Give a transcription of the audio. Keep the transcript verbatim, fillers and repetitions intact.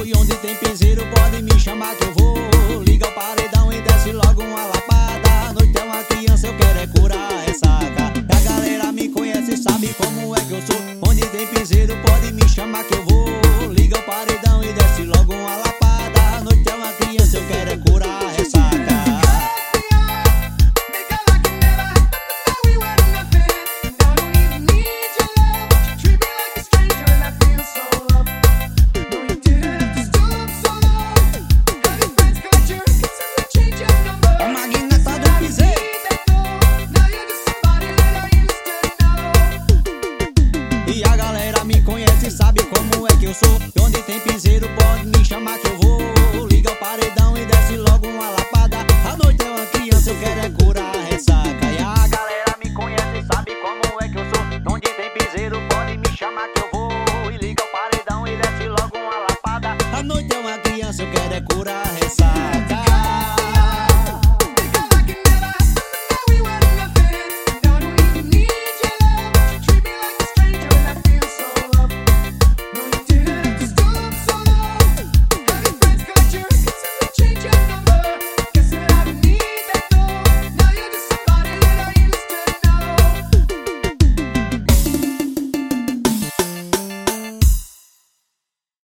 E onde tem piseiro pode me chamar que eu vou. Liga o paredão e desce logo uma lapada. A noite é uma criança, eu quero é curar ressaca. E a galera me conhece, sabe como é que eu sou. Onde tem piseiro pode me chamar que eu vou. Liga o paredão e desce logo uma lapada. A noite é uma criança, eu quero é curar ressaca. E a galera me conhece, sabe como é que eu sou. E onde tem piseiro pode me chamar que eu vou. Liga o paredão e desce logo uma lapada. A noite é uma criança, eu quero é curar a ressaca. E a galera me conhece, sabe como é que eu sou. E onde tem piseiro pode me chamar que eu vou. E liga o paredão e desce logo uma lapada. A noite é uma criança, eu quero é curar